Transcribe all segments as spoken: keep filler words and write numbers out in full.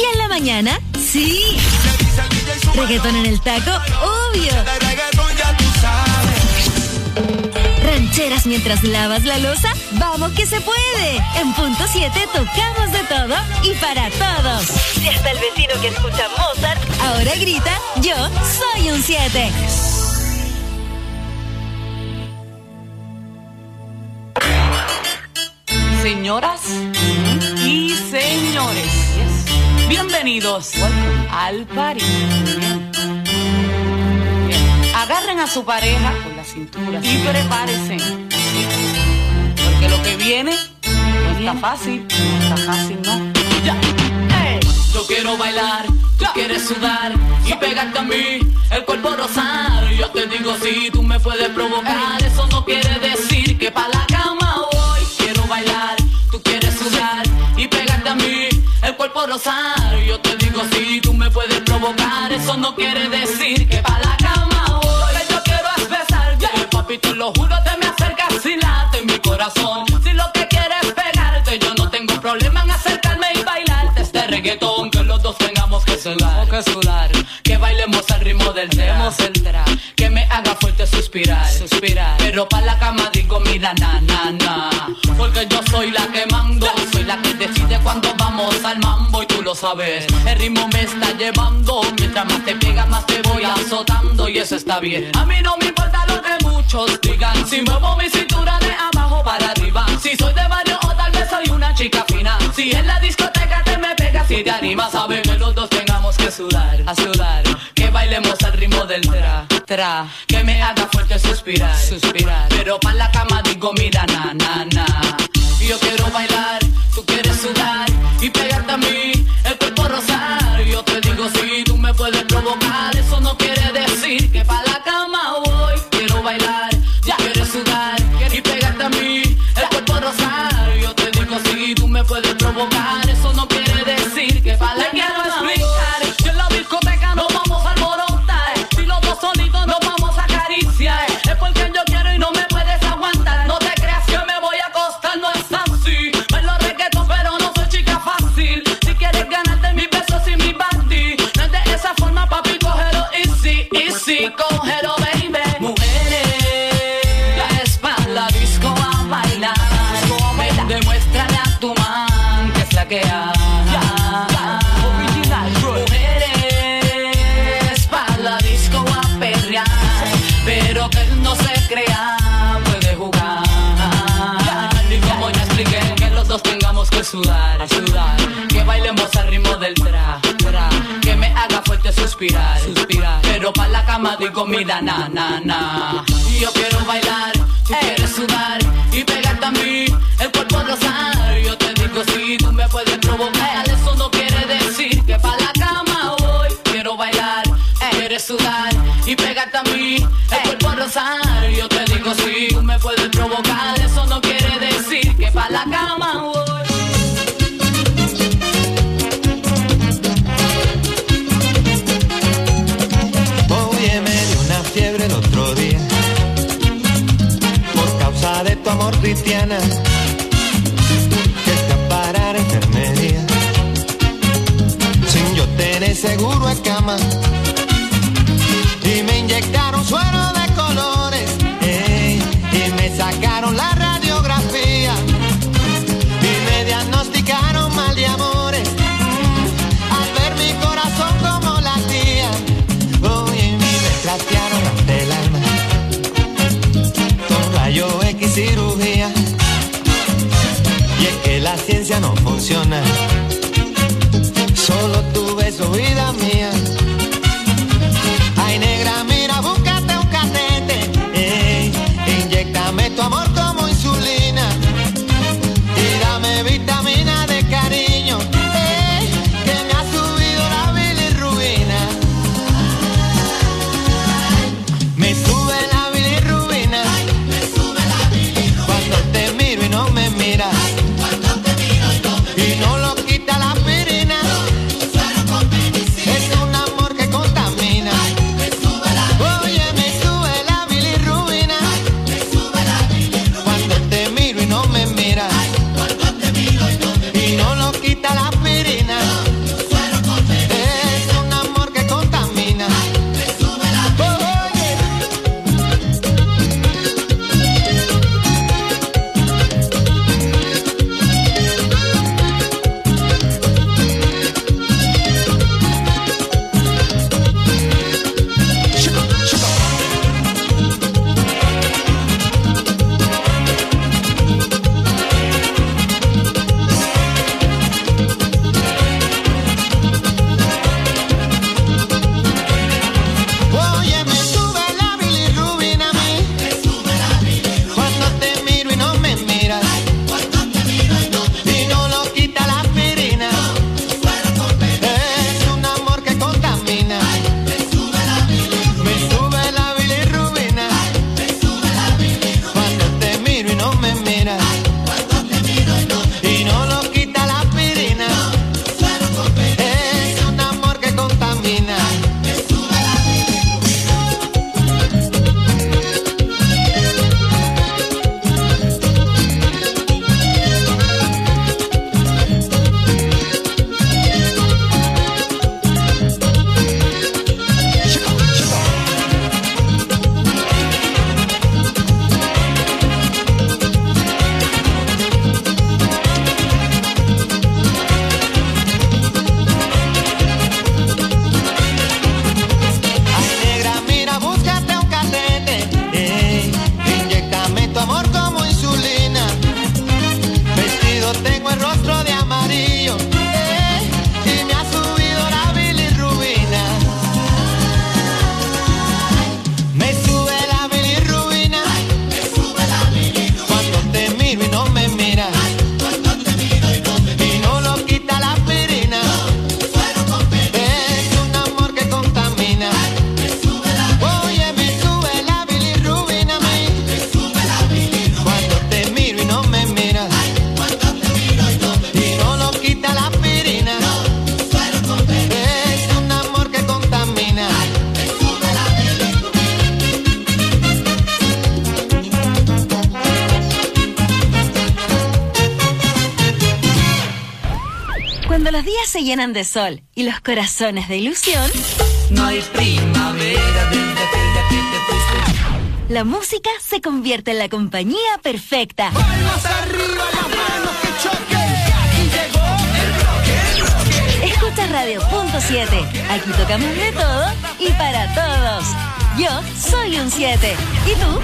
Y en la mañana, sí. Reggaetón en el taco, obvio. Rancheras mientras lavas la loza, vamos que se puede. En punto siete tocamos de todo y para todos. Si hasta el vecino que escucha Mozart ahora grita, yo soy un siete. Señoras y señores, bienvenidos al party. Bien. Bien. Agarren a su pareja con la cintura y prepárense, porque lo que viene no está fácil, no está fácil, ¿no? Ya. Hey. Yo quiero bailar, tú ya. Quieres sudar y pegarte a mí, el cuerpo rozar. Yo te digo si tú me puedes provocar, hey. Eso no quiere decir que pa' la cama voy. Quiero bailar, tú quieres sudar y pegarte a mí, el cuerpo rozar. Yo te digo si tú me puedes provocar, eso no quiere decir que pa' la cama voy. Lo que yo quiero es besarte, yeah. Papi, te lo juro, te me acercas y late mi corazón. Si lo que quieres es pegarte, yo no tengo problema en acercarme y bailarte este reggaetón, que los dos tengamos que sudar, que sudar, que bailemos al ritmo del tra, el tra, que me haga fuerte suspirar, suspirar, pero pa' la cama digo mira na na na, porque yo soy la que mando, soy la que decide cuando vamos al mambo y tú lo sabes, el ritmo me está llevando, mientras más te pega más te voy azotando y eso está bien. A mí no me importa lo que muchos digan, si muevo mi cintura de abajo para arriba, si soy de barrio o tal vez soy una chica fina, si en la discoteca te me pegas y te animas, sabes que los dos tengamos que sudar, a sudar, que bailemos al ritmo del tra, tra, que me haga fuerte suspirar, suspirar, pero pa' la cama digo mira na na na. Yo quiero bailar, tú quieres sudar y pegarte a mí, el cuerpo rozar. Yo te digo si tú me puedes provocar, eso no quiere decir que pa' la cama voy. Quiero bailar, ya quieres sudar y pegarte a mí, el cuerpo rozar. Yo te digo si tú me puedes provocar, eso no quiere decir que pa' la cama voy. Yo en la discoteca nos vamos a alborotar, si los dos solitos nos vamos a acariciar, es porque yo quiero y no me puedes aguantar. No te creas que me voy a acostar, no es así. Bailo reggaetón pero no soy chica fácil. Si quieres ganarte mis besos y mi bandy, no es de esa forma papi, cógelo easy, easy, cógelo baby. Mujeres, es pa' la disco a bailar, ven, demuéstrale a tu man que es la que hay. Mujeres, pa' la disco a perrear, pero que él no se crea, puede jugar. Y como ya expliqué, que los dos tengamos que sudar, a sudar, que bailemos al ritmo del tra, tra, que me haga fuerte suspirar, suspirar, pero pa' la cama digo mira na na na. Y yo quiero bailar, tú hey. Quieres sudar y pegarte a mí, el cuerpo rozar. Yo te digo si tú me puedes provocar, eso no quiere decir que pa' la cama voy. Quiero bailar, hey. Quieres sudar y pegarte a mí, el hey. Cuerpo rozar. Yo te digo si tú me puedes provocar, eso no quiere decir que pa' la cama voy. Oye, me dio una fiebre el otro día por causa de tu amor cristiana, que escapara enfermería sin yo tener seguro en cama, y me inyectaron suero de colores, ey, y me sacaron la radiografía y me diagnosticaron mal de amores, mm, al ver mi corazón como latía. Oye, me trastearon ante el alma con rayo X cirugía, y es que la ciencia no funciona, solo tu beso vida mía. Ay negra, mira, búscate un se llenan de sol y los corazones de ilusión, no hay primavera desde aquel día que te puse. La música se convierte en la compañía perfecta. Palmas arriba, las manos que choquen. Y llegó el bloque, el bloque. Escucha Radio Punto siete. Aquí tocamos de todo y para todos. Yo soy un siete. ¿Y tú?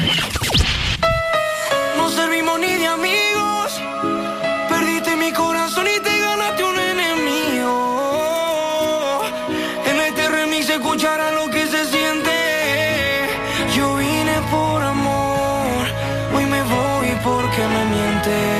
No servimos ni de amigos. Perdiste mi corazón y te ganaste un enemigo. En este remix se escuchará lo que se siente. Yo vine por amor, hoy me voy porque me mientes.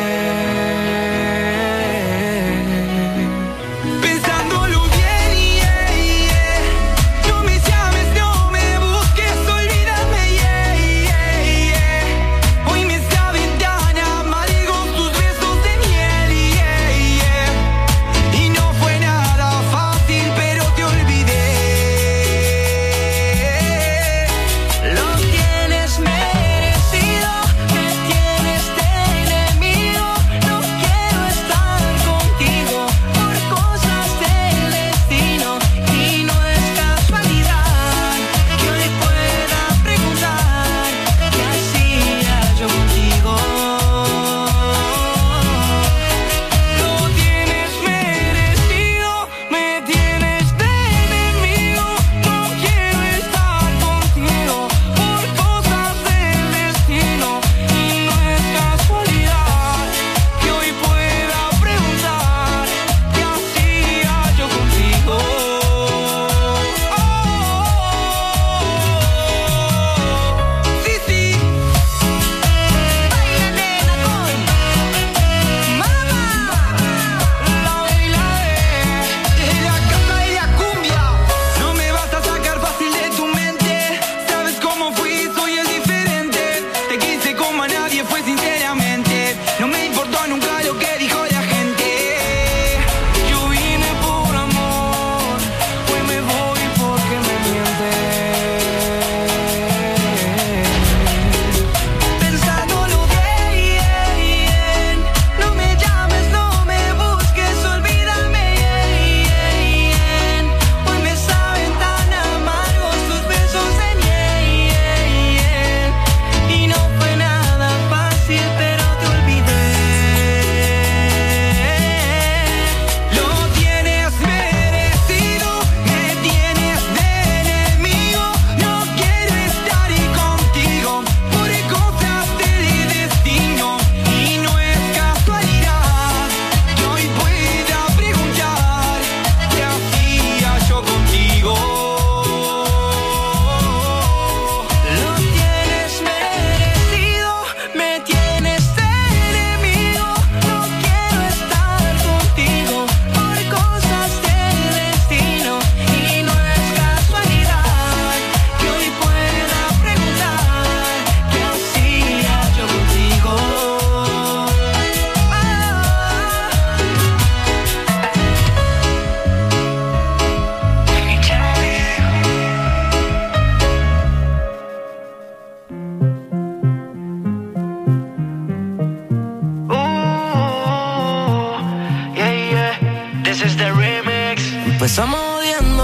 Empezamos odiando,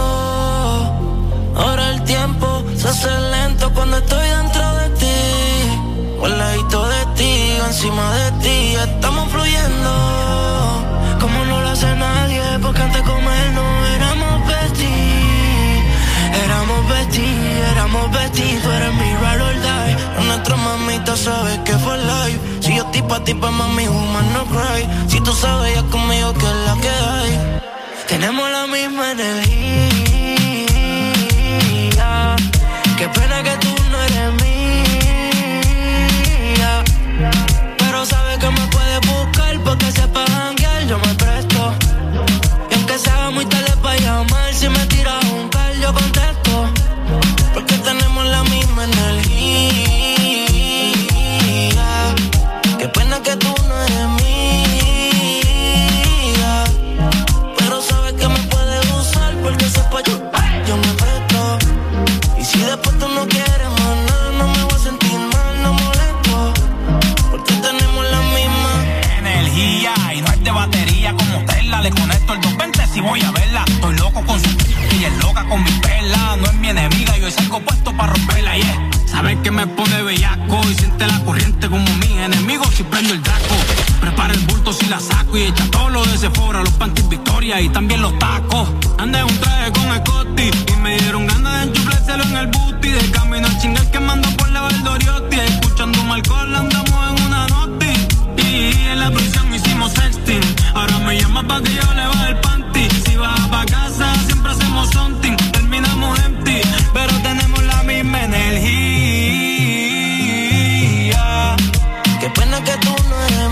ahora el tiempo se hace lento cuando estoy dentro de ti. O al ladito de ti, encima de ti, estamos fluyendo como no lo hace nadie, porque antes de comer no éramos besties. Éramos besties, éramos besties, tú eres mi ride or die. Nuestra mamita sabe que fue live. Si yo estoy pa' ti, pa' mami, woman no cry. Si tú sabes ya conmigo que es la que hay. Tenemos la misma energía. Qué pena que tú no eres mía. Pero sabes que me puedes buscar porque sepa janguear, yo me presto. Y aunque se haga muy tarde pa' llamar, si me tiras un call yo contesto. Porque tenemos la misma energía. Qué pena que tú no eres mía. Porque sepa yo, yo me presto. Y si después tú no quieres más nada, no me voy a sentir mal, no molesto. Porque tenemos la misma energía y no es de batería. Como Tesla le conecto el doscientos veinte Estoy loco con su y es loca con mi pela. No es mi enemiga, yo salgo puesto para romperla, yeah. Sabe que me pone bellaco y siente la corriente como mi enemigo si prendo el daco. Prepara el bulto si la saco y echa todo lo de Sephora, los panties Victoria y también los tacos. Anda en un traje con escote y me dieron ganas de enchuflárselo en el booty. De camino a chingar que mando por la Valdoriotti. Escuchando un alcohol andamos en una noti. Y en la prisión hicimos sexting. Ahora me llama pa' que yo le baje el panty. Si vas pa' casa siempre hacemos something. Terminamos empty, pero tenemos la misma energía. Qué pena que tú no eres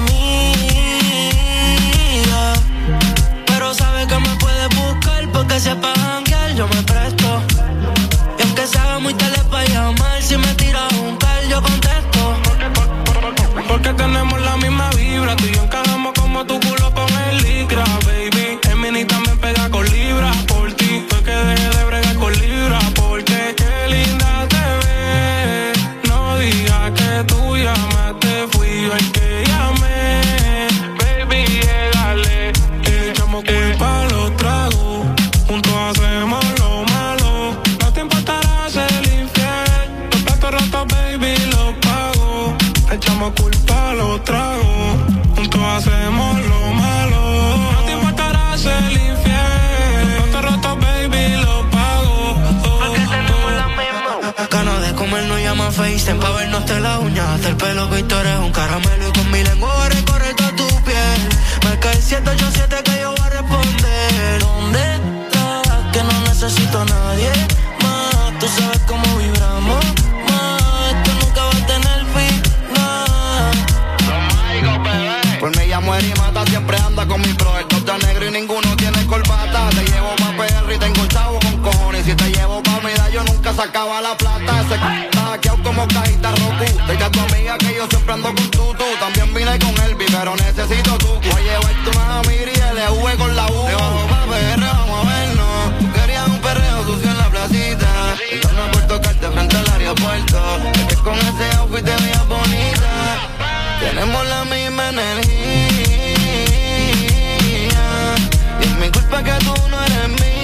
mía, pero sabes que me puedes buscar porque sepa janguear, yo me presto. Y aunque se haga muy tarde pa' llamar, si me tiras un call yo contesto. Porque tenemos la misma vibra, tú y yo encajamos como tu culo con el licra, baby. El mini también pega con libra, por ti fue que dejé de bregar con libra, porque qué linda te ves. No digas que tú llamaste, fui yo el que llamé. Baby, llegale, que echamos culpa a los tragos, juntos hacemos lo malo. No te importará ser infiel, los platos rotos, baby, los pago. Echamos culpa a los tragos, juntos hacemos lo malo. No te importará ser infiel, los platos rotos, baby, los pago. Porque tenemos la misma ganas de comer, no llama FaceTime pa' vernos de la uña hasta el pelo, que tú eres un caramelo y con mi lengua voy a recorrer toda tu piel. Marca el siete ocho siete que yo voy a responder. ¿Dónde estás? Que no necesito a nadie más. Tú sabes cómo vibramos más. Esto nunca va a tener final. Pues me llamo Eri Mata, siempre anda con mi bro. El top está negro y ninguno tiene corbata. Te llevo pa' P R y tengo el chavo con cojones. Si te llevo pa' Mida yo nunca sacaba la plata. Ese c*** está hackeado como cajita Roku. Dile a tu amiga que yo siempre ando con tu, tú. También vine con Elvi, pero necesito tú. Voy a llevarte una Amiri y L V con la U. Te bajo pa' P R, vamos a vernos. Tú querías un perreo sucio en la placita. Entonces por tocarte frente al aeropuerto. Es que con ese outfit te veías bonita. Tenemos la misma energía. Y es mi culpa que tú no eres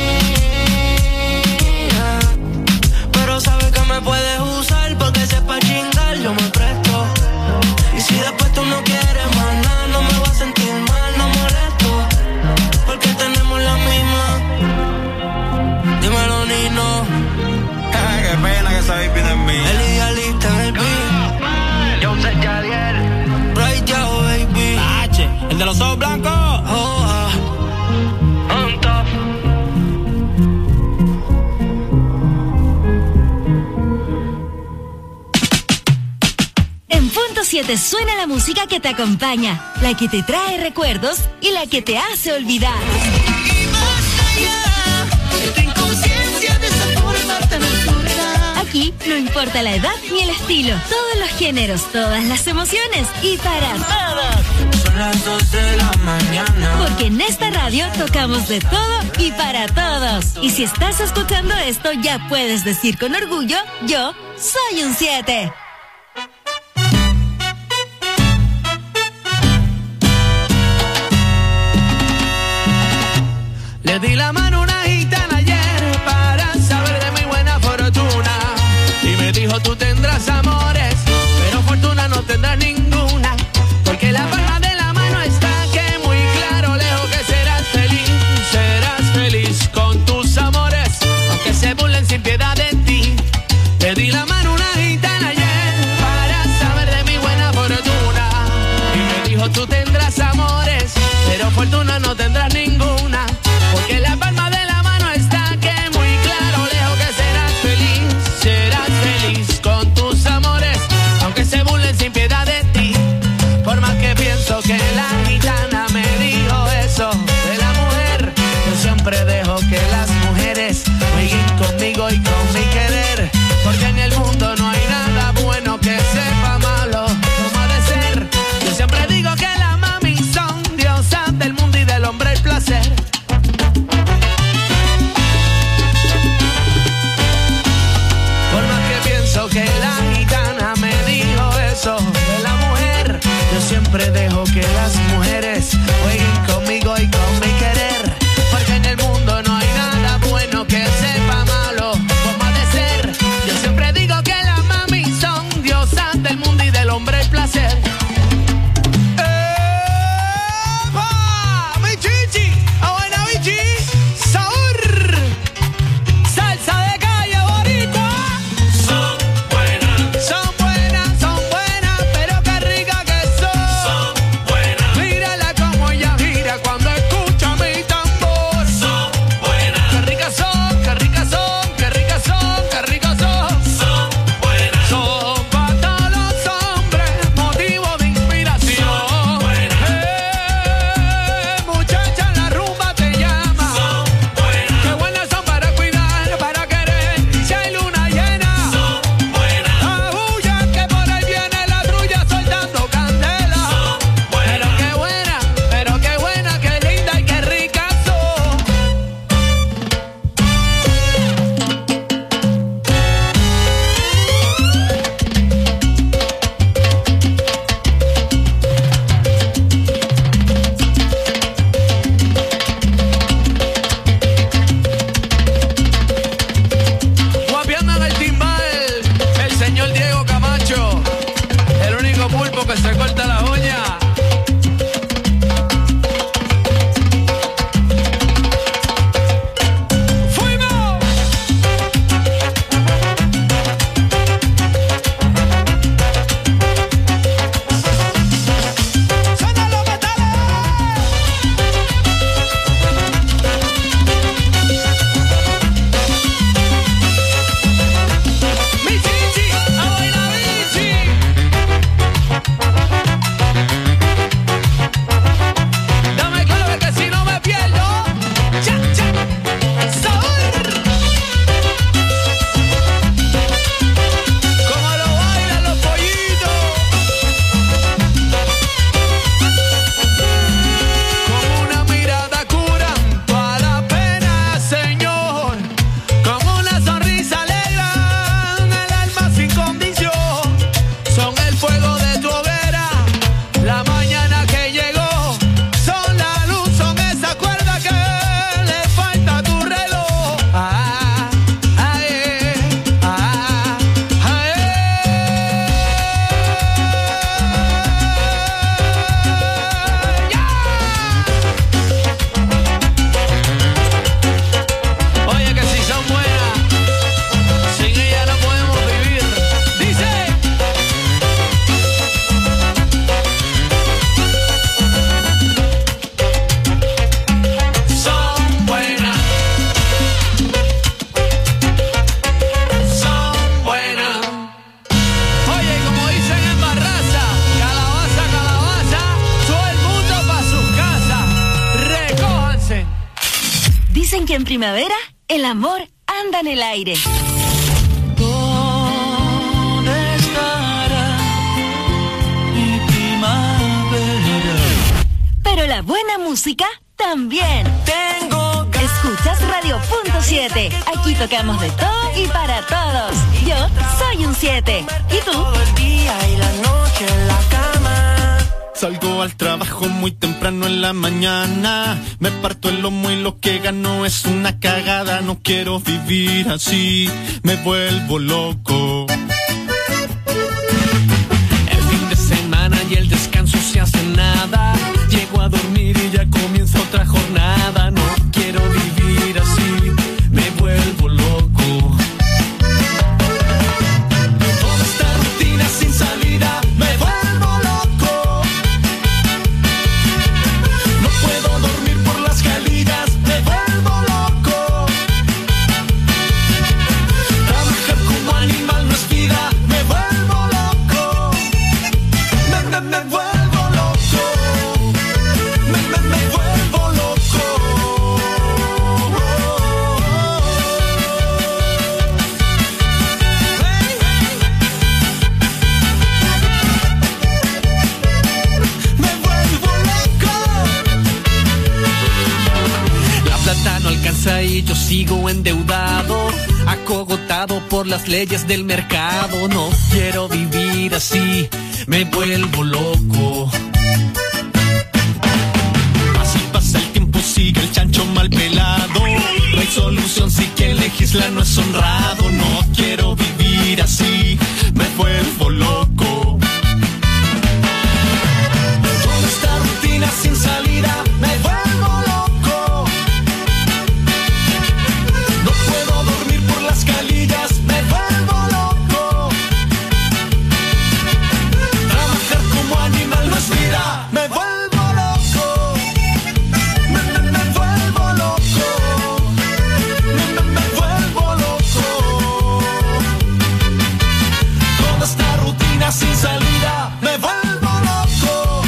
mía, pero sabes que me puedes usar porque sepa chingar, yo me presto. Y si después tú no quieres más nada, no me voy a sentir mal, no molesto. Porque tenemos la misma. Dímelo, Nino. Ay, qué pena que esa baby no es mía. El idealista en el beat. Yo sé Jadiel. Right out, baby. H, el de los ojos blancos. Oh, ah. On top. En Punto siete suena la música que te acompaña, la que te trae recuerdos y la que te hace olvidar. Y más allá de tu inconsciencia de esa forma tan absurda. Aquí no importa la edad ni el estilo, todos los géneros, todas las emociones y para todos. Son las dos de la mañana. Porque en esta radio tocamos de todo y para todos. Y si estás escuchando esto, ya puedes decir con orgullo, yo soy un siete. Le di la mano a una gitana ayer para saber de mi buena fortuna. Y me dijo, tú tendrás amores, pero fortuna no tendrás ninguna. Porque la palma de la mano está que muy claro, lejos que serás feliz. Serás feliz con tus amores, aunque se burlen sin piedad de ti. Le di la mano a una gitana ayer para saber de mi buena fortuna. Y me dijo, tú tendrás amores, pero fortuna no tendrás ninguna. Porque la palma de la mano está que muy claro, lejos que serás feliz. Serás feliz con tus amores, aunque se burlen sin piedad de ti. Por más que pienso que la gitana me dijo eso de la mujer, yo siempre dejo que las mujeres jueguen conmigo y con mi querer. Porque en el mundo no hay nada bueno que sepa malo como ha de ser. Yo siempre digo que las mami son diosas del mundo y del hombre el placer. Que la gitana me dijo eso de la mujer, yo siempre dejo que las mujeres jueguen conmigo y con mi querer, porque en el mundo no hay nada primavera, el amor anda en el aire. ¿Dónde estará mi primavera? Pero la buena música también. Tengo ganas. Escuchas Radio Punto siete. Aquí tocamos de todo y para todos. Yo soy un siete. ¿Y tú? Todo el día y la noche en la cama. Salgo al trabajo muy temprano en la mañana. Me parto el lomo y lo que gano es una cagada. No quiero vivir así, me vuelvo loco. El fin de semana y el descanso se hace nada. Llego a dormir y ya comienza otra jornada. No quiero vivir así, me vuelvo loco. Toda esta rutina sin salida, me vuelvo loco. No puedo dormir por las calillas, me vuelvo loco. Trabajar como animal no es vida, me vuelvo loco. Me, me, me vuelvo loco. Me, me, me vuelvo loco. Me vuelvo loco. La plata no alcanza y yo sigo endeudado, acogotado por las leyes del mercado. No quiero vivir así, me vuelvo loco. Así pasa el tiempo, sigue el chancho mal pelado. No hay solución si quien legisla no es honrado. No quiero vivir así, me vuelvo loco. Toda esta rutina sin salida, me vuelvo loco. No puedo dormir por las calillas, me vuelvo loco. Trabajar como animal no es vida, me vuelvo loco. Me, me, me vuelvo loco. Me, me, me vuelvo loco. Toda esta rutina sin salida, me vuelvo loco.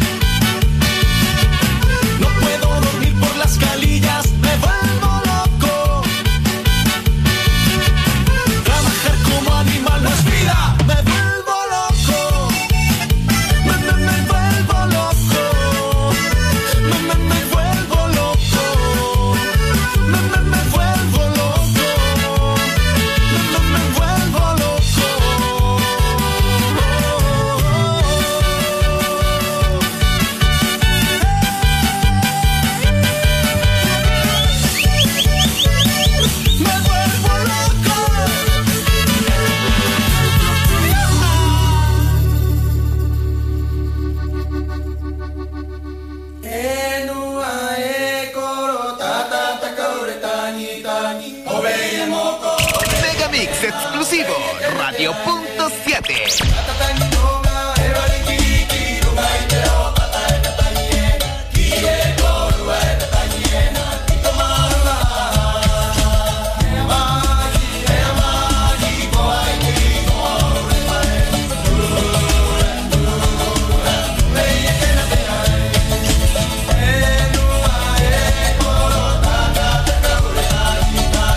No puedo dormir por las calillas, me vuelvo loco. Trabajar como animal no es vida, me vuelvo loco. Me, me, me vuelvo loco. Me, me, me vuelvo loco. Me, me, me vuelvo loco. Me, me, me vuelvo loco. Me vuelvo loco. Megamix exclusivo, Radio Punto siete.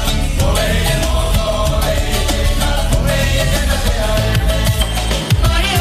Oye,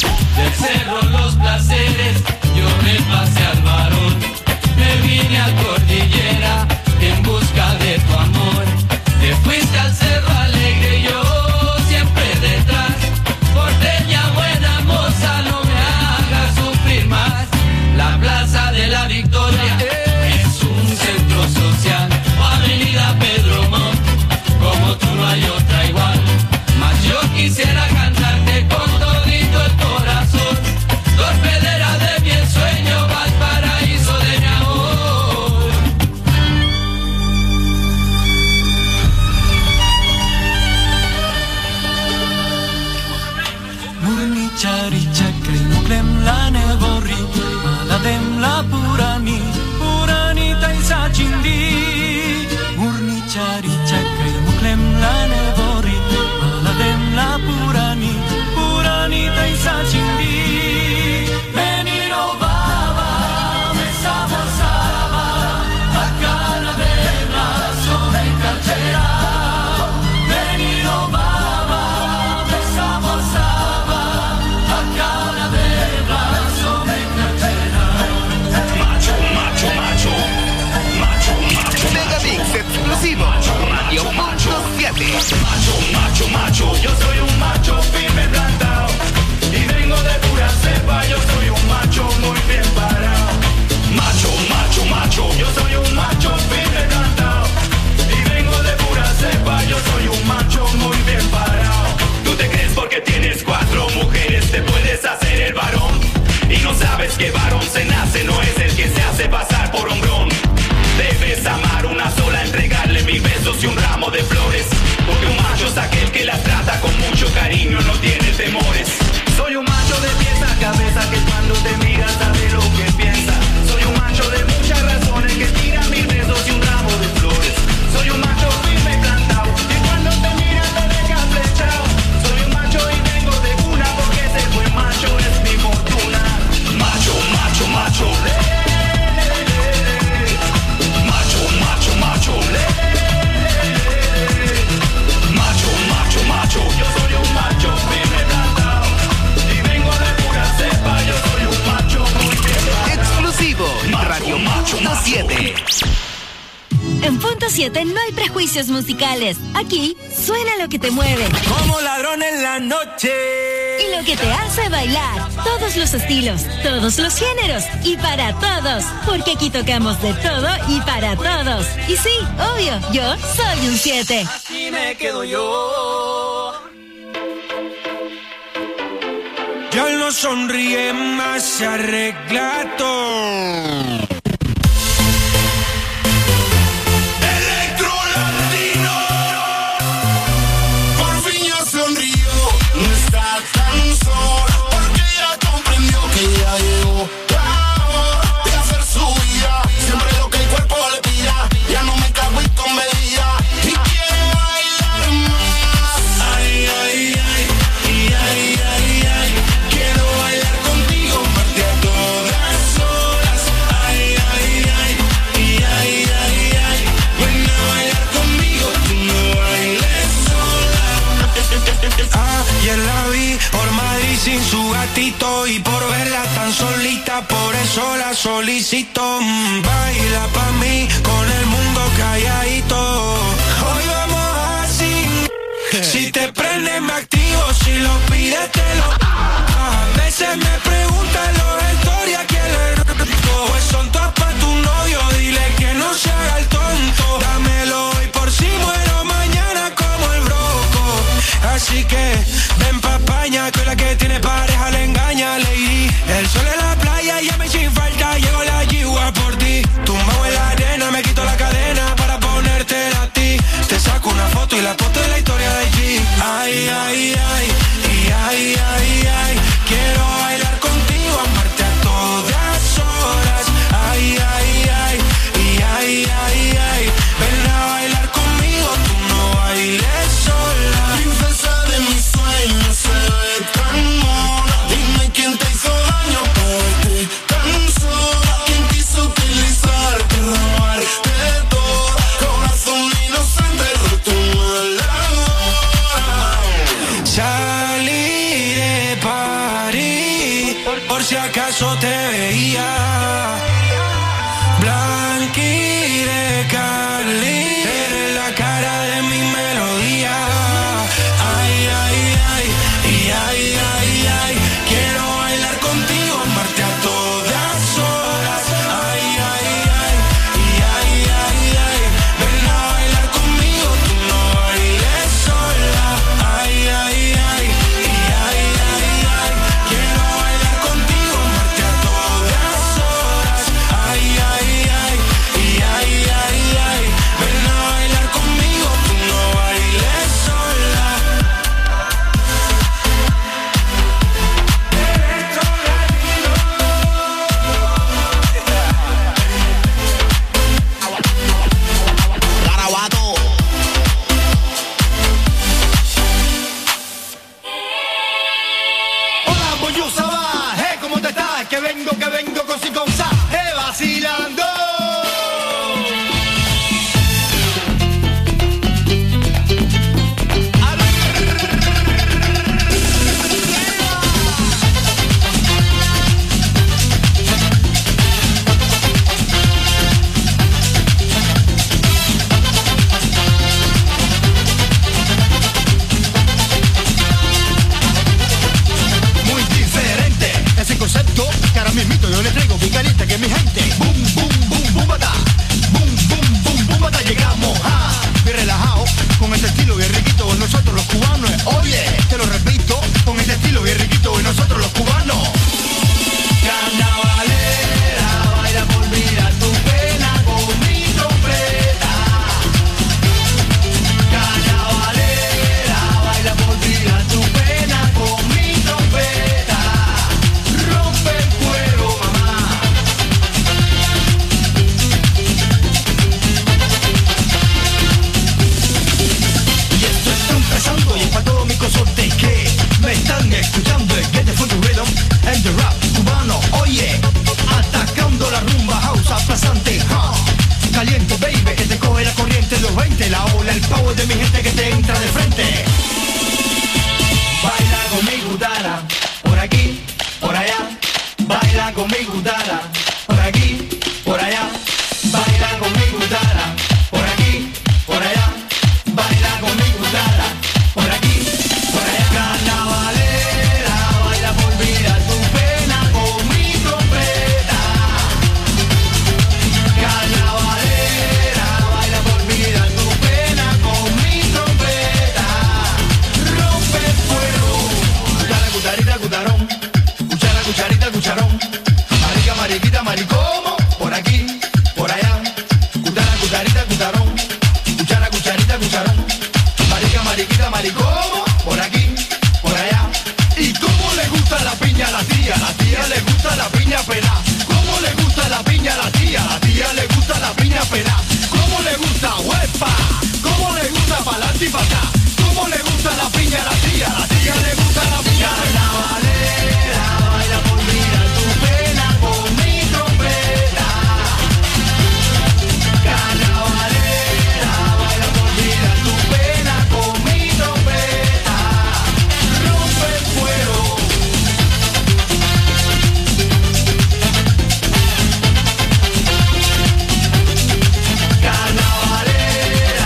Del cerro los placeres, yo me pasé al varón. Me vine a Cordillera en busca de tu amor. Te fuiste al Cerro Alegre y yo siempre detrás. Porteña buena moza, no me hagas sufrir más. La Plaza de la Victoria es un centro social. O Avenida Pedro Montt, como tú no hay otra igual. Mas yo quisiera cantarte con todito el corazón. Torpedera de mi ensueño, Valparaíso de mi amor. Murni chari chakri muklem la neborri maladem la purani purani taisa chindi. Murni chari chakri muklem la neborri maladem la purani purani taisa chindi. Menino baba me sabosaba a cara de brazo me cartera. Menino baba me sabosaba a cara de brazo me cartera. Macho, macho, macho. Macho, macho. Megamix exclusivo. Radio Punto siete. Macho, macho, macho. Yo soy un macho firme plantado. Y vengo de pura cepa. Yo soy un macho muy bien parado. Macho, macho, macho. Yo soy un macho firme plantado. Y vengo de pura cepa. Yo soy un macho muy bien parado. Tú te crees porque tienes cuatro mujeres te puedes hacer el varón. Y no sabes que varón se nace, no es el que se hace pasar por hombrón. Debes amar una sola, entregarle mil besos y un ramo de flores. Porque un macho es aquel que la trata con mucho cariño, no tiene temores. Soy un macho de pies a cabeza que cuando te mira sabe lo que piensa. Soy un macho de muchas razones que tira mil besos y un ramo de flores. Soy un macho firme y plantado y cuando te mira te deja flechado. Soy un macho y vengo de cuna porque ser buen macho es mi fortuna. Macho, macho, macho. Macho, macho, macho. Macho, macho, macho. Yo soy un macho firme plantado y vengo de pura cepa. Yo soy un macho muy bien plantado. Exclusivo. Radio Punto siete. En Punto siete no hay prejuicios musicales. Aquí suena lo que te mueve. Como ladrón en la noche. Y lo que te hace bailar. Todos los estilos, todos los géneros. Y para todos. Porque aquí tocamos de todo y para todos. Y sí, obvio, yo soy un siete. Así me quedo yo. Ya no sonríe más, se arregla todo. Ya llegó la hora de hacer su vida. Siempre lo que el cuerpo le pida. Ya no me cago y con medida. Y quiero bailar más. Ay, ay, ay. Y ay, ay, ay. Quiero bailar contigo, parte a todas horas. Ay, ay, ay. Y ay, ay, ay. Ven a bailar conmigo, tú no bailes sola. Ayer la vi por Madrid sin su gatito y por verla tan solita, por eso la solicito. Mm, baila pa' mí con el mundo calladito. Hoy vamos así. Si te prende me activo, si lo pides te lo. A veces me preguntan los historias que le rico. Pues son todas pa' tu novio, dile que no se haga el tonto. Dámelo hoy por si muero mañana como el broco. Así que ven pa' España, que la que tiene pareja le engaña, lady. El sol en la playa, ya me sin falta, llego la yigua por ti. Tumbado en la arena, me quito la cadena para ponértela a ti. Te saco una foto y la foto de la historia de G. Ay, ay, ay, y ay, ay, ay. Quiero bailar contigo, amarte a todas horas. Ay, ay, ay, y ay, ay, ay. Ven a bailar conmigo, tú no bailes sola. Princesa de mis sueños, se ve tan mona. Dime quién te hizo Por si acaso te veía blanqui de Cali, eres la cara de mi melodía. Ay, ay, ay, y ay, ay, ay, quiero bailar contigo, amarte a todas horas. Ay, ay, ay, y ay, ay, ay, ven a bailar conmigo, tú no bailes sola. Ay, ay, ay, y ay, ay, ay, quiero bailar contigo, amarte a todas horas. Ay, ay, ay, y ay, ay, ay, ven a bailar conmigo, tú no bailes sola. Garabato. Hola, bonjour, ça va? Hey, ¿cómo te estás? Que vengo, que vengo con si con sa, hey, vacilando. Muy diferente ese concepto que ahora mismito yo le traigo bien caliente que mi gente. Boom, boom, boom, boom, bata. Boom, boom, boom, boom, bata. Llegamos a bien relajado con este estilo bien riquito de nosotros los cubanos. Oye, te lo repito, con este estilo bien riquito de nosotros los cubanos. Carnavalera, baila por olvidar tu pena con mi trompeta. Carnavalera, baila por olvidar tu pena con mi trompeta. Rompe el cuero, mamá. Y esto está empezando y es para todos mis consortes que me están escuchando. El Get the Funky Rhythm and the rap cubano. Oye, atacando la rumba house aplazante. huh. Caliente, baby, que te coge la corriente de los veinte. La ola, el power de mi gente que te entra de frente. Baila con mi gutara, por aquí, por allá. Baila con mi gutara, por aquí, por allá. Baila con mi gutara, por aquí, por allá. Baila con mi gutara, por aquí, por allá. Carnavalera, baila por olvidar tu pena con mi trompeta. Carnavalera, baila por olvidar tu pena con mi trompeta. Rompe el fuego. Cuchara, cucharita, cucharón. Cuchara, cucharita, cucharón. Marica, mariquita, maricomo. Por aquí, por allá. Cuchara, cucharita, cucharón. Cuchara, cucharita, cucharón. Marica, mariquita, maricomo. Por aquí, por allá. ¿Y cómo le gusta la piña a la tía? La tía le gusta la piña pelá. ¿Cómo le gusta la piña a la tía? La tía le gusta la piña pelá. ¿Cómo le gusta huepa? ¿Cómo le gusta pa'lante y pa' acá? ¿Cómo le gusta la piña a la tía? La tía le gusta la piña. Carnavalera, baila por olvidar tu pena con mi trompeta. Carnavalera, baila por olvidar tu pena con mi trompeta. Rompe el fuego. Carnavalera,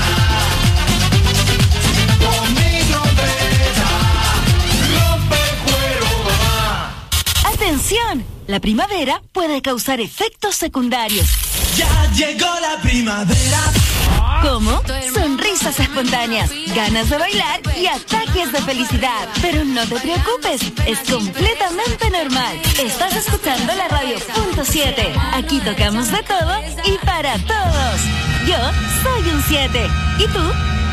con mi trompeta. Rompe el cuero, mamá. ¡Atención! La primavera puede causar efectos secundarios. Ya llegó la primavera. ¿Cómo? Sonrisas espontáneas, ganas de bailar y ataques de felicidad. Pero no te preocupes, es completamente normal. Estás escuchando la radio punto siete. Aquí tocamos de todo y para todos. Yo soy un siete. ¿Y tú?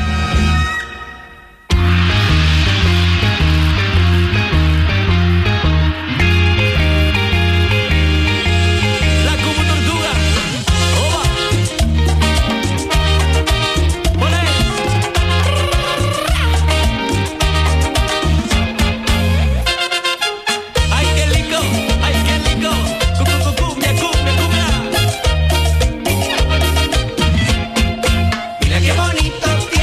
La como tortuga. Oba. Olé. Ay, qué rico, ay, qué rico. Cu, cu, cu, cumbia, cumbia, cumbia. Mira qué bonito tiene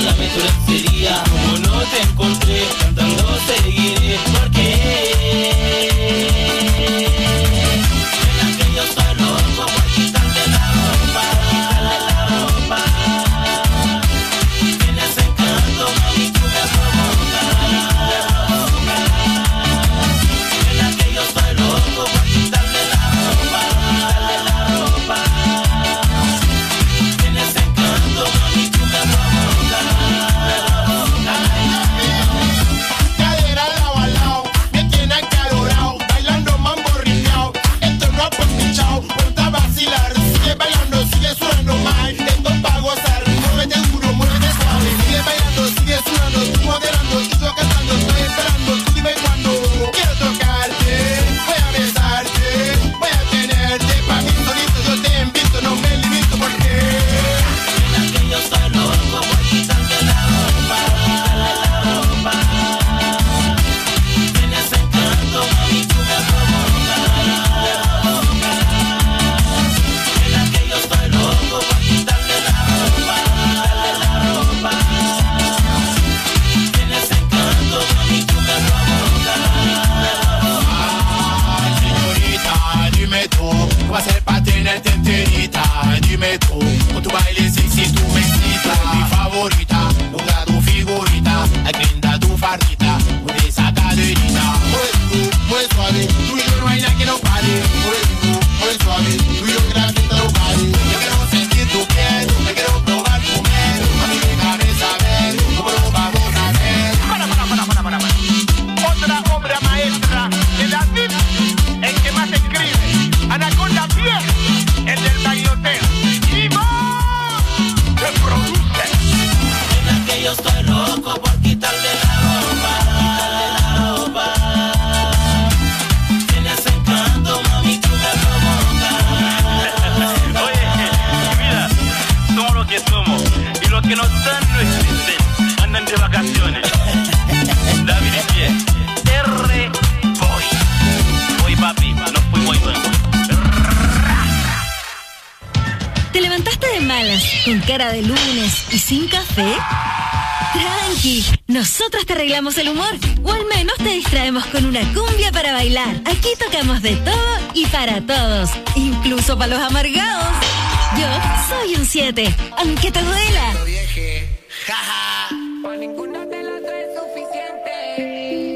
dame tu lencería. Como no te encontré, cantando seguiré. Porque ven que yo soy loco por quitarte la ropa, quitarle la ropa. Tienes encanto, mami, tú me provocas, me provocas. Ven que yo soy loco por quitarle la ropa, quitarle la ropa. Tienes encanto, mami, tú me provocas, me provocas. Cadera lado a lado, me tiene acalorado, bailando mambo riñao. Esto no ha pinchado, ponte a vacilar. Sigue bailando, sigue suena mal. Esto pa' gozar, muévete duro, muévete suave. Sigue bailando, sigue sonando, tú moderando, tú yo cantando. Estoy esperando, tú dime cuándo. Quiero tocarte, voy a besarte, voy a tenerte pa' mí solito. Yo te invito, no me limito porque Ven que yo soy loco por quitarte la ropa, quitarle la ropa. Tienes encanto, mami, tú me provocas, me provocas. Ven que yo soy loco por quitarte la ropa, quitarle la ropa. Tienes encanto, mami, tú me provocas, me provocas. señorita, dime tú, ¿qué va a ser para tenerte enterita? Dime tú, con tu baile sexy tú me excitas. Mi favorita, logra tu figurita, agrinda tu fardita, con esa caderita. Mueve tú, mueve suave, tú y yo no hay nada que no pare. Mueve tú, mueve suave, tú y yo que la fiesta no pare. Yo quiero sentir tu piel, yo quiero probar tu miel. Mami, déjame saber, cómo lo vamos a hacer. Para, para, para, para, para, para. Otra obra maestra de David, el que más escribe. Anaconda Fiel, el del bailoteo. Y más, que produce. Ven que yo estoy loco por quitarle la ropa, quitarle la ropa. Tienes encanto, mami, tú me provocas. Oye, mira, somos lo que somos. Y los que no están no existen. Andan de vacaciones. David y Pie. R. Boy. Boy, papi, nos fuimos luego. ¿Te levantaste de malas, con cara de lunes y sin café? Tranqui, nosotros te arreglamos el humor, o al menos te distraemos con una cumbia para bailar. Aquí tocamos de todo y para todos, incluso para los amargados. Yo soy un siete, aunque te duela. Por ninguna de las tres es suficiente.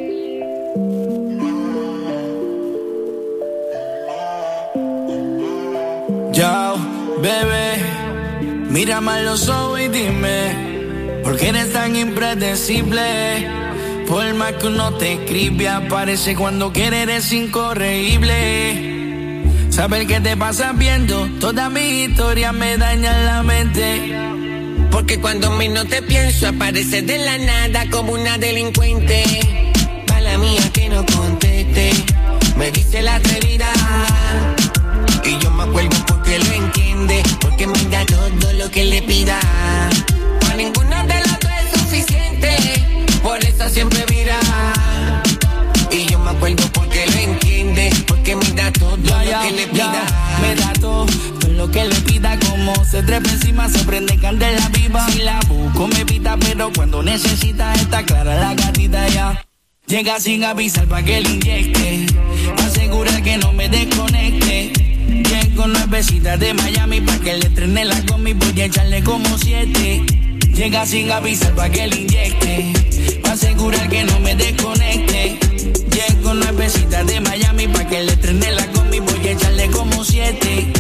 Yo, bebé, mírame a los ojos y dime, ¿por qué eres tan impredecible? Por más que uno te escribe, aparece cuando quiere, eres incorregible. Saber qué te pasa viendo, toda mi historia me daña la mente. Porque cuando menos te pienso, apareces de la nada como una delincuente. Mala mía que no conteste, me dice la atrevida. Y yo me acuerdo porque lo entiende, porque me da todo lo que le pida. Para ninguna de las dos es suficiente, por eso siempre mira. Y yo me acuerdo porque lo entiende, porque me da todo Ya, lo ya, que le ya, pida. me da todo, todo lo que le pida, como se trepa encima, se prende candela viva. Si la busco me pita, pero cuando necesita está clara la gatita ya. Llega sin avisar pa' que le inyecte, asegura que no me desconecte. Llego nuevecita de Miami pa' que le estrene la combi, voy a echarle como siete. Llega sin avisar pa' que le inyecte, pa' asegurar que no me desconecte. Llego nuevecita de Miami pa' que le estrene la combi, voy a echarle como siete.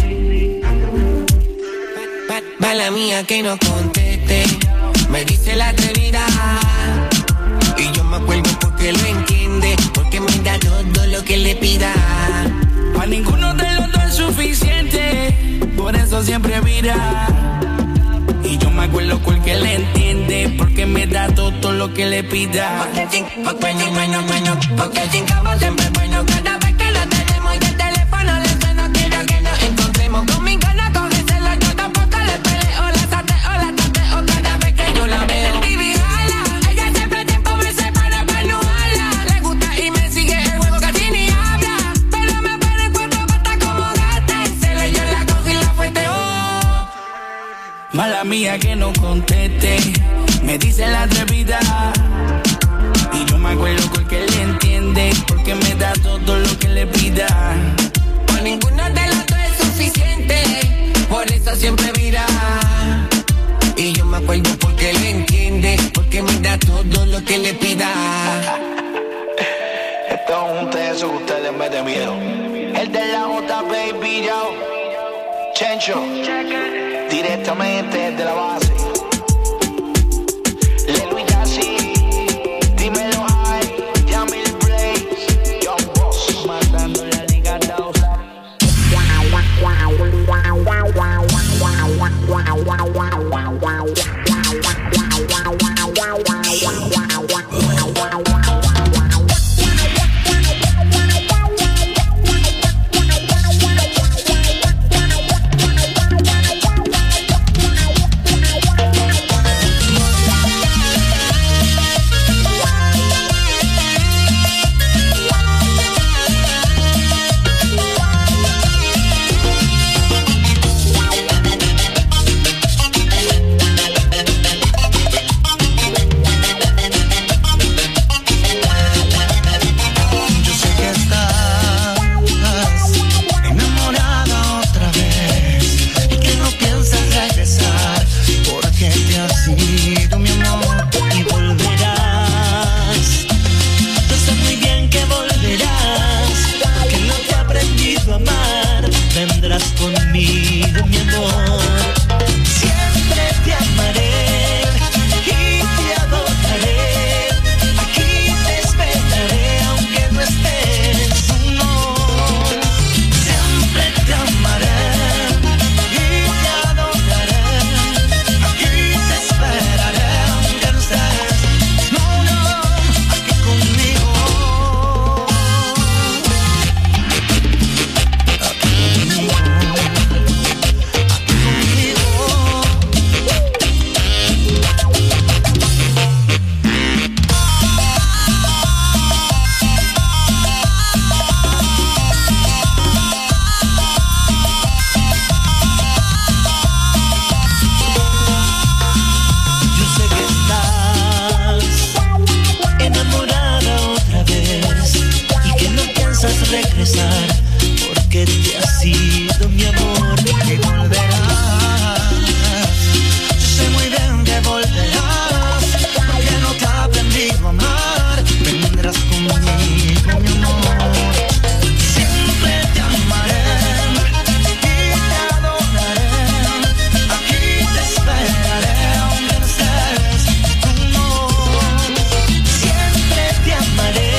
Mala mía que no conteste, me dice la atrevida. Y yo me acuerdo porque lo entiende, porque me da todo lo que le pida. Pa' ninguno de los dos es suficiente, por eso siempre mira. Y yo me acuerdo porque le entiende, porque me da todo, todo lo que le pida. Porque sin, porque sin bueno, bueno, porque sin cabo siempre es bueno. Cada vez que lo tenemos y el teléfono le suena, quiero que nos encontremos. Con mi gana cógeselo, yo tampoco le peleo. La sateo, la tateo cada vez que yo la veo. Baby, jala, ella siempre tiempo me separa para no jala. Le gusta y me sigue el juego, casi ni habla. Pero me pone cuatro patas como gata. Se le yo la cojo y la fuerte, oh. Mala mía que no conteste, me dice la atrevida. Y yo me acuerdo porque le entiende, porque me da todo lo que le pida. Por ninguno de los dos es suficiente, por eso siempre mira. Y yo me acuerdo porque le entiende, porque me da todo lo que le pida. Esto es un teso que usted le mete miedo. El de la J, baby, yo. Chencho, directamente desde la base. Lelo y Yassi, dímelo high, Yamil Blaze, Young Boss, matando la liga dos. Conmigo, mi amor, siempre te amaré y te adoraré. Aquí te esperaré aunque no estés, no. Siempre te amaré y te adoraré. Aquí te esperaré aunque no estés, no, no. Aquí conmigo. Regresar, porque te has ido, mi amor, y volverás. Yo sé muy bien que volverás, porque no te ha aprendido a amar. Vendrás conmigo, mi amor. Siempre te amaré y te adoraré. Aquí te esperaré aunque no estés, no. Siempre te amaré.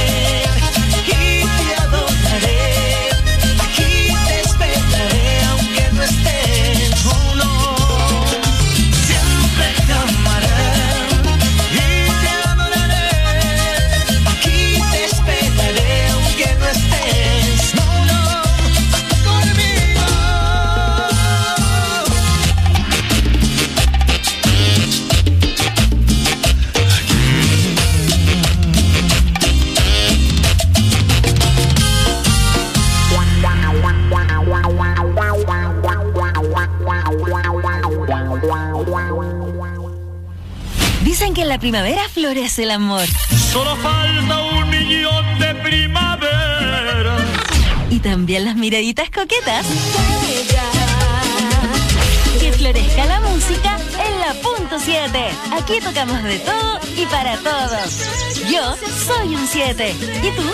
Dicen que en la primavera florece el amor. Solo falta un millón de primavera. Y también las miraditas coquetas. Que florezca la música en la punto siete. Aquí tocamos de todo y para todos. Yo soy un siete. ¿Y tú?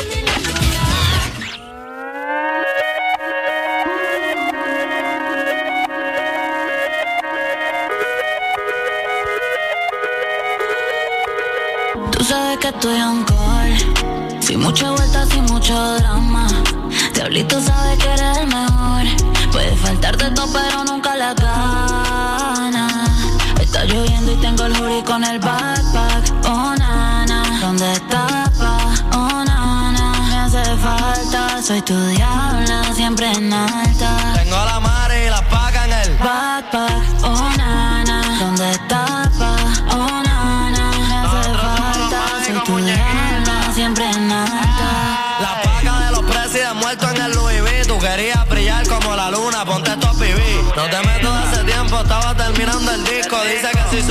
Tú sabes que estoy en call, sin mucha vuelta, sin mucho drama. Diablito sabe que eres el mejor. Puede faltarte todo, pero nunca la gana. Está lloviendo y tengo el hoodie con el backpack. Oh, nana, ¿dónde estás, pa? Oh, nana, me hace falta. Soy tu diabla, siempre en alta. Tengo la madre y la paca en el backpack. Oh, nana, ¿dónde estás, pa? Oh, nana, me hace falta. Soy tu diabla, siempre en alta. La paca de los presidentes muertos en el Louis V. Tú querías brillar como la luna, ponte estos pibí. No te meto de ese tiempo, estaba terminando el disco. Dice que si sube,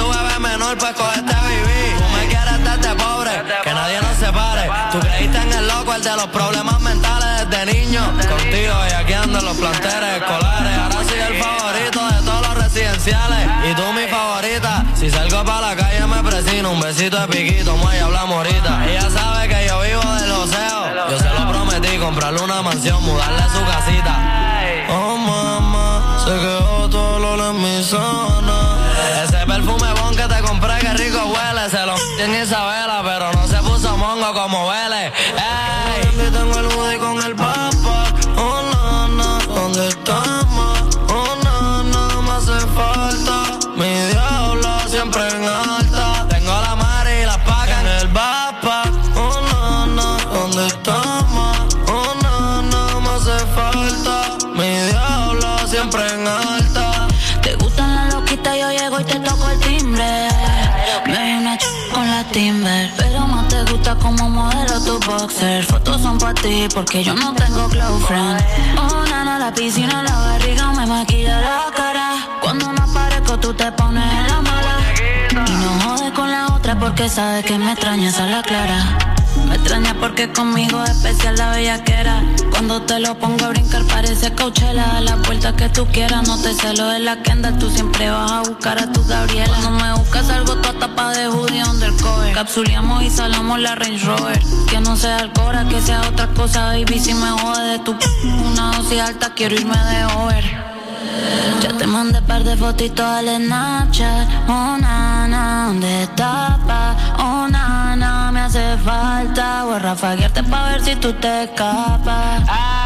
menor, pues cogete a vivir. Tú me quieres darte pobre, que nadie nos separe. Tú creíste en el loco, el de los problemas mentales desde niño. Contigo y aquí ando en los planteles escolares. Ahora soy el favorito de todos los residenciales. Y tú mi favorita. Si salgo pa' la calle me presino. Un besito de piquito, muelle, hablamos ahorita. Ella sabe que yo vivo del oseo. Yo se lo prometí, comprarle una mansión, mudarle a su casita. Oh mamá, se quedó todo el olor en mi zona. Ese perfume bon que te compré, que rico huele. Se lo en Isabela, pero no se puso mongo como huele. Ey, tengo el hoodie con el papa. Oh nana, ¿dónde estamos? Oh nana, me hace falta. Mi diablo siempre en alta. Tengo la mari y la paca en el papa. Oh nana, ¿dónde estamos? Oh nana, me hace falta. Mi diablo siempre en alta. Te gustan las loquitas, yo llego y te toco el timbre. Me doy una ch con la Timber, pero más te gusta como modelo tu boxer. Fotos son pa' ti porque yo no tengo close friend. Oh nana, la piscina, la barriga me maquilla la cara. Cuando no aparezco tú te pones en la mala. Y no jodes con la otra porque sabes que me extrañas a la clara. Me extraña porque conmigo es especial la bellaquera. Cuando te lo pongo a brincar parece Coachella. A la puerta que tú quieras, no te celo de la Kendall. Tú siempre vas a buscar a tu Gabriela. Cuando me buscas algo toda tapa de hoodie undercover. Capsuleamos y salamos la Range Rover. Que no sea Alcora, que sea otra cosa, baby. Si me jode de tu p*** una dosis alta, quiero irme de over. Ya te mandé par de fotitos al Snapchat. Oh nana, ¿dónde estás, pa? Oh nana, me hace falta. Voy a rafaguearte pa' ver si tú te escapas.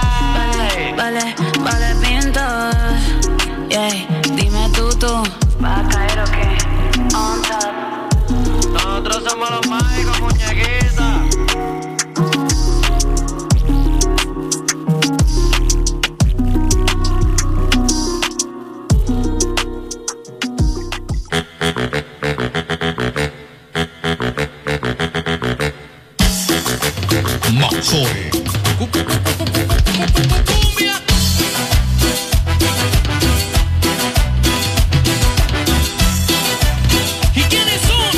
Vale, vale, vale, pinto. Yeah, dime tú, tú ¿vas a caer o qué? On top. Nosotros somos los mágicos, muñequitas. Maxore. ¿Y quiénes son?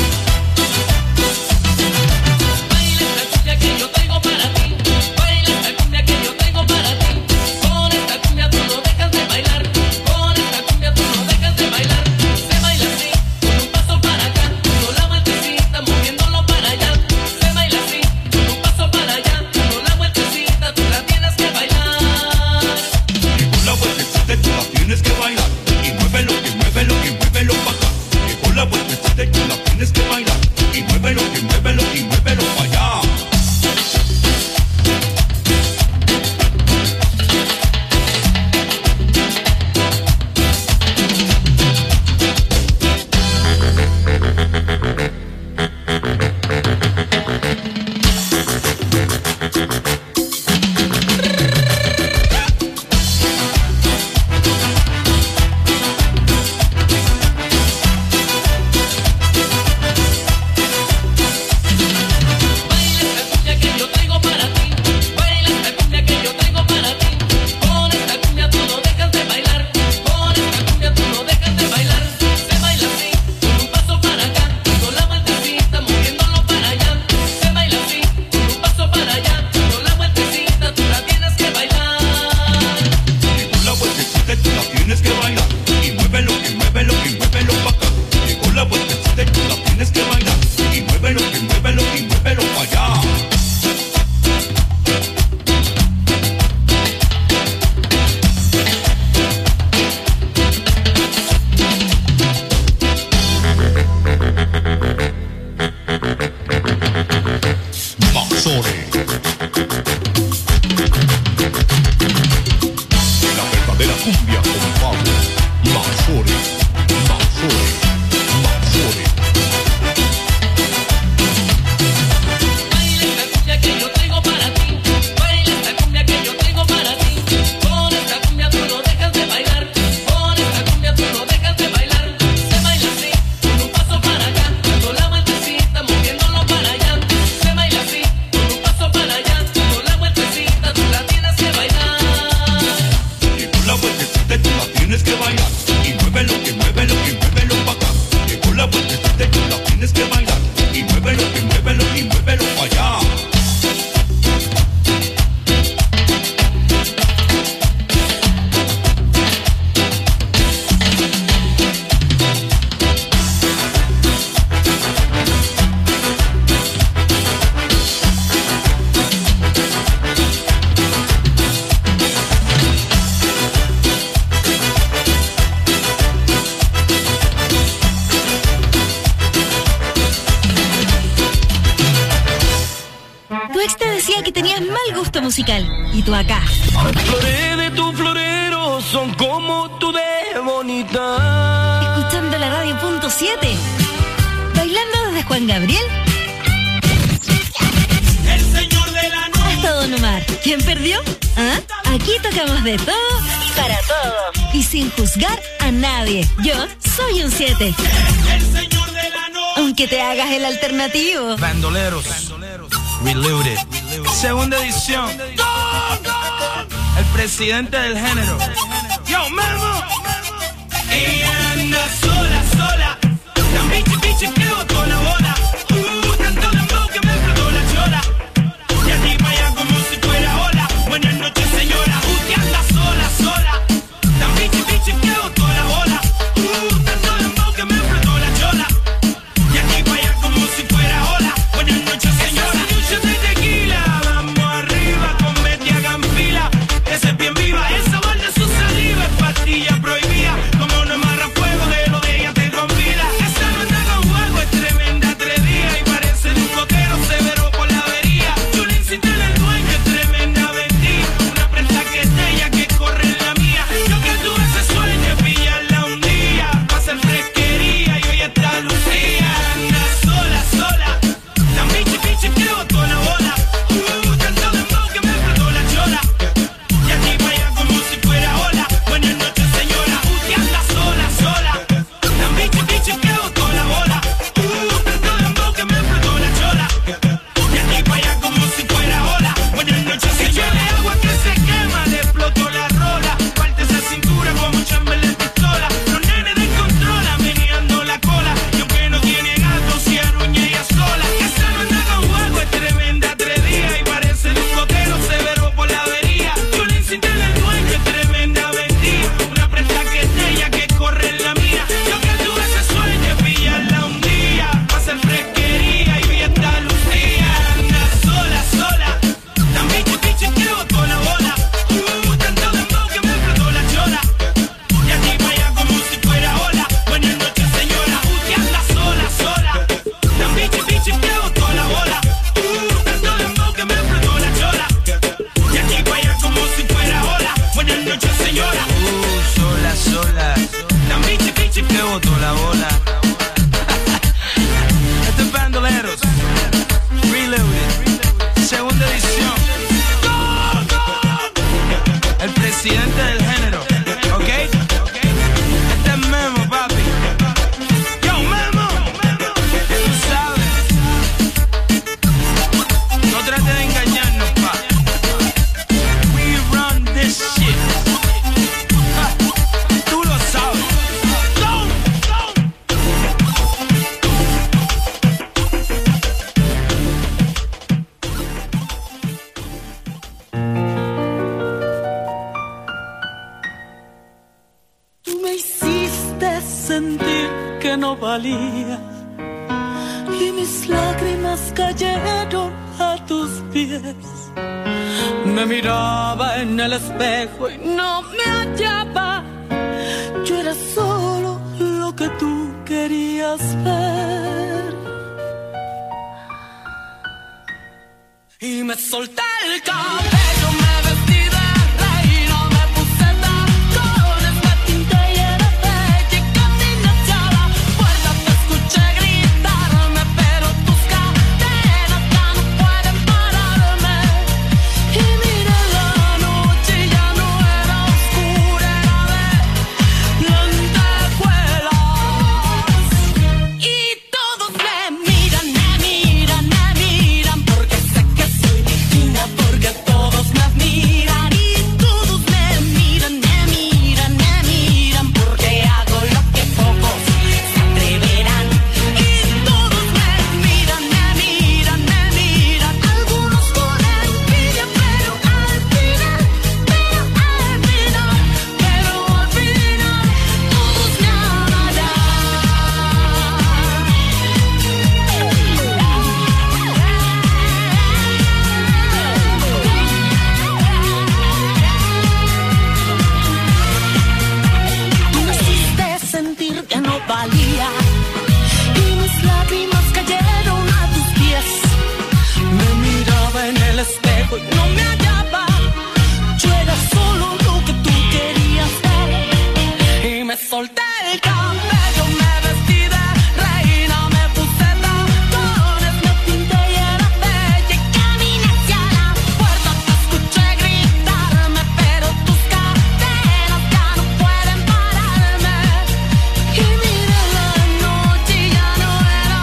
Baila esta cumbia que yo traigo para ti. Baila esta cumbia que yo traigo para ti. Con esta cumbia tú no dejas de bailar. Con esta cumbia tú no dejas de bailar. Se baila así, con un paso para acá. Dando la vueltecita, moviéndolo para allá. Se baila así, con un paso para allá. Dando la vueltecita, tú la tienes que bailar. Y con la vueltecita tú la tienes que bailar. Y muévelo, y muévelo, y muévelo para acá. Y con la vueltecita tú la tienes que bailar. Y muévelo, y muévelo, y muévelo para allá. Paso tienes que bailar. Y muévelo, y muévelo, y muévelo allá. Que tenías mal gusto musical y tú acá. Flores de tu florero son como tú de bonita. Escuchando la radio punto siete. Bailando desde Juan Gabriel El señor de la noche hasta Don Omar. ¿Quién perdió? ¿Ah? Aquí tocamos de todo para todos y sin juzgar a nadie. Yo soy un siete. El señor de la noche. Aunque te hagas el alternativo. Bandoleros, Reloaded, segunda edición. El presidente del género. Yo, Memo. Ella anda sola, sola. Tan bichi, bichi que botó la bola. Uh, tanto dembow que me explotó la chola. Y aquí para allá como si fuera ola. Buenas noches, señora. Usted anda sola, sola. Tan bichi, bichi que botó la bola. Uh, tanto dembow que me explotó la chola. Y aquí para allá como si fuera ola. Buenas noches, señora. De tequila, vamos arriba, comete hagan fila. Ese es bien viva, esa guarda su saliva. Es pastilla prohibida, como no amarra fuego de lo de ella te convida. Esa no anda con juego, es tremenda atrevida. Y parece de un coquero severo por la avería. Yo le incité en el dueño, es tremenda vendida. Una prenda que es de ella, que corre en la mía. Yo que tuve ese sueño, es pillarla un día. Pa' hacer fresquería y hoy está lucía. Anda sola, sola. La bichi, bichi que botó la bola. Uh, tanto dembow que me explotó la chola. Y aquí para allá como si fuera ola. Buenas noches, señora. Usted anda sola, sola. La bichi, bichi que botó la bola. Uh, tanto dembow que me explotó la chola. Y aquí para allá como si fuera ola. Buenas noches, señora. Si agua que se quema, le explotó la rola. Parte esa cintura como Chamberlain pistola. Los nenes descontrolan, meneando la cola. Y aunque no tiene gato, si arruña ella sola. Esa no anda con juego, es tremenda atrevida. Y parece de un coquero severo por la avería. Yo le incité en el dueño, es tremenda vendida. Una prenda que es de ella, que corre en la mía. Yo que tuve ese sueño, es pillarla un día. Pa' hacer fresquería y hoy está lucía. Anda sola, sola. Tan bichi, bichi que botó la bola. Uh, tanto dembow que me explotó la chola. Y aquí para allá como si fuera ola. Buenas noches, señora. Usted anda sola, sola. Tan bichi, bichi que botó la bola. Uh, tanto dembow que me explotó la chola. Y aquí para allá como si fuera ola. Buenas noches, señora. Uh, sola, sola. Tan bichi, bichi Que botó la bola. Este es Bandoleros, Reloaded, segunda edición. El presidente del género, ¿ok? Este es Memo, papi. Yo, Memo. Tú sabes. No trates de engañarnos, pa. We run this shit. Ja, tú lo sabes. Tú me hiciste sentir que no valía y mis lágrimas cayeron a tus pies. Me miraba en el espejo y no me hallaba. Yo era solo lo que tú querías ver. Y me solté el cabello.